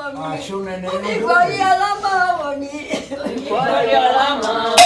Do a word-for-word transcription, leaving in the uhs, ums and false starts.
Ah, shune ne. Ni kwa ya lama wani. Kwa ya lama